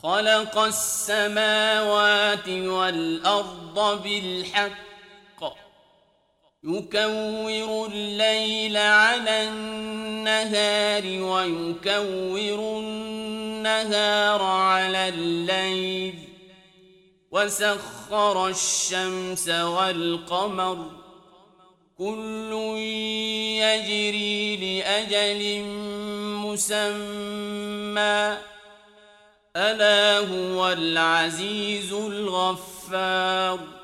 خلق السماوات والأرض بالحق يكور الليل على النهار ويكور النهار على الليل وسخر الشمس والقمر كل يجري لأجل مسمى ألا هو العزيز الغفار